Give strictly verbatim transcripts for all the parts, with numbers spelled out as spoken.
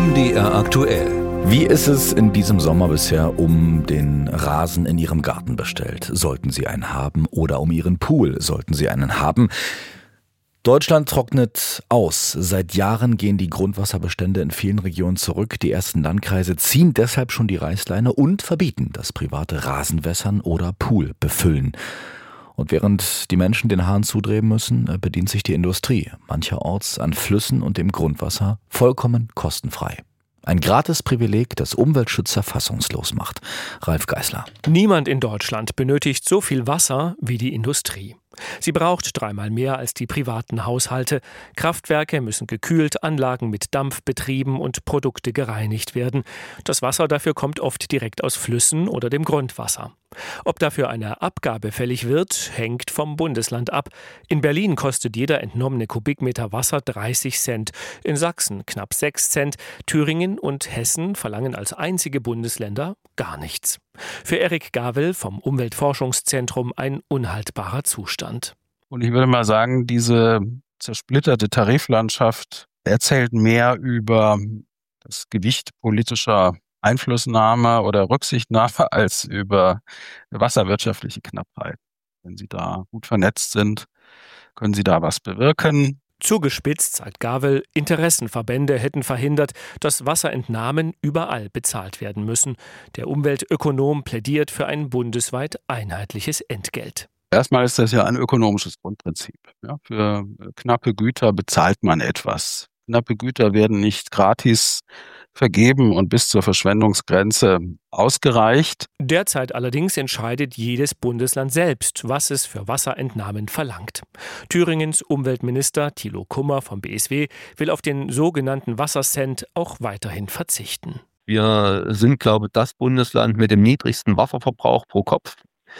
M D R aktuell. Wie ist es in diesem Sommer bisher um den Rasen in Ihrem Garten bestellt? Sollten Sie einen haben oder um Ihren Pool? Sollten Sie einen haben? Deutschland trocknet aus. Seit Jahren gehen die Grundwasserbestände in vielen Regionen zurück. Die ersten Landkreise ziehen deshalb schon die Reißleine und verbieten das private Rasenwässern oder Pool befüllen. Und während die Menschen den Hahn zudrehen müssen, bedient sich die Industrie mancherorts an Flüssen und dem Grundwasser vollkommen kostenfrei. Ein Gratisprivileg, das Umweltschützer fassungslos macht. Ralf Geißler. Niemand in Deutschland benötigt so viel Wasser wie die Industrie. Sie braucht dreimal mehr als die privaten Haushalte. Kraftwerke müssen gekühlt, Anlagen mit Dampf betrieben und Produkte gereinigt werden. Das Wasser dafür kommt oft direkt aus Flüssen oder dem Grundwasser. Ob dafür eine Abgabe fällig wird, hängt vom Bundesland ab. In Berlin kostet jeder entnommene Kubikmeter Wasser dreißig Cent, in Sachsen knapp sechs Cent, Thüringen und Hessen verlangen als einzige Bundesländer gar nichts. Für Erik Gavel vom Umweltforschungszentrum ein unhaltbarer Zustand. Und ich würde mal sagen, diese zersplitterte Tariflandschaft erzählt mehr über das Gewicht politischer Einflussnahme oder Rücksichtnahme als über wasserwirtschaftliche Knappheit. Wenn Sie da gut vernetzt sind, können Sie da was bewirken. Zugespitzt, sagt Gavel, Interessenverbände hätten verhindert, dass Wasserentnahmen überall bezahlt werden müssen. Der Umweltökonom plädiert für ein bundesweit einheitliches Entgelt. Erstmal ist das ja ein ökonomisches Grundprinzip. Ja, für knappe Güter bezahlt man etwas. Knappe Güter werden nicht gratis vergeben und bis zur Verschwendungsgrenze ausgereicht. Derzeit allerdings entscheidet jedes Bundesland selbst, was es für Wasserentnahmen verlangt. Thüringens Umweltminister Thilo Kummer vom B S W will auf den sogenannten Wassercent auch weiterhin verzichten. Wir sind, glaube ich, das Bundesland mit dem niedrigsten Wasserverbrauch pro Kopf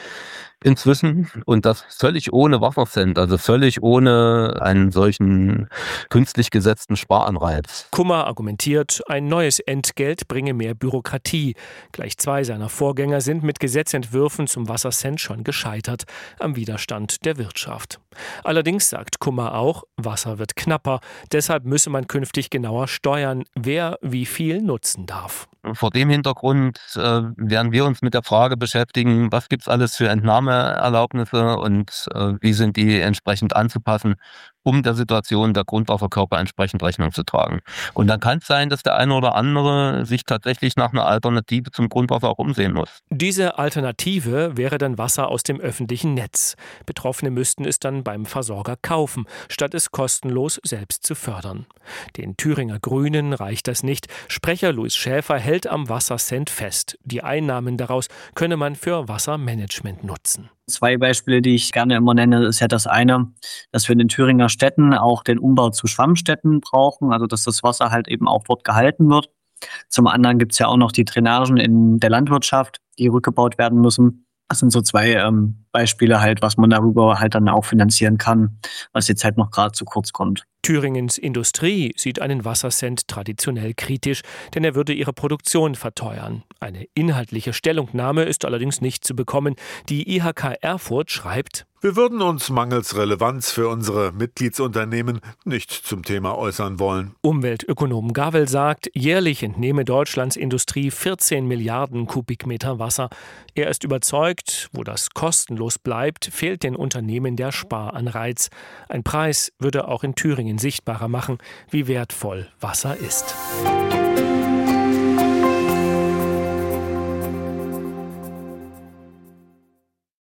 inzwischen, und das völlig ohne Wassercent, also völlig ohne einen solchen künstlich gesetzten Sparanreiz. Kummer argumentiert, ein neues Entgelt bringe mehr Bürokratie. Gleich zwei seiner Vorgänger sind mit Gesetzentwürfen zum Wassercent schon gescheitert am Widerstand der Wirtschaft. Allerdings sagt Kummer auch, Wasser wird knapper, deshalb müsse man künftig genauer steuern, wer wie viel nutzen darf. Vor dem Hintergrund äh, werden wir uns mit der Frage beschäftigen, was gibt es alles für Entnahmeerlaubnisse und äh, wie sind die entsprechend anzupassen, um der Situation der Grundwasserkörper entsprechend Rechnung zu tragen. Und dann kann es sein, dass der eine oder andere sich tatsächlich nach einer Alternative zum Grundwasser auch umsehen muss. Diese Alternative wäre dann Wasser aus dem öffentlichen Netz. Betroffene müssten es dann beim Versorger kaufen, statt es kostenlos selbst zu fördern. Den Thüringer Grünen reicht das nicht. Sprecher Louis Schäfer hält am Wassercent fest. Die Einnahmen daraus könne man für Wassermanagement nutzen. Zwei Beispiele, die ich gerne immer nenne, ist ja das eine, dass wir in den Thüringer Städten auch den Umbau zu Schwammstädten brauchen, also dass das Wasser halt eben auch dort gehalten wird. Zum anderen gibt es ja auch noch die Drainagen in der Landwirtschaft, die rückgebaut werden müssen. Das sind so zwei ähm, Beispiele halt, was man darüber halt dann auch finanzieren kann, was jetzt halt noch gerade zu kurz kommt. Thüringens Industrie sieht einen Wassercent traditionell kritisch, denn er würde ihre Produktion verteuern. Eine inhaltliche Stellungnahme ist allerdings nicht zu bekommen. Die I H K Erfurt schreibt: Wir würden uns mangels Relevanz für unsere Mitgliedsunternehmen nicht zum Thema äußern wollen. Umweltökonom Gavel sagt, jährlich entnehme Deutschlands Industrie vierzehn Milliarden Kubikmeter Wasser. Er ist überzeugt, wo das kostenlos bleibt, fehlt den Unternehmen der Sparanreiz. Ein Preis würde auch in Thüringen sichtbarer machen, wie wertvoll Wasser ist.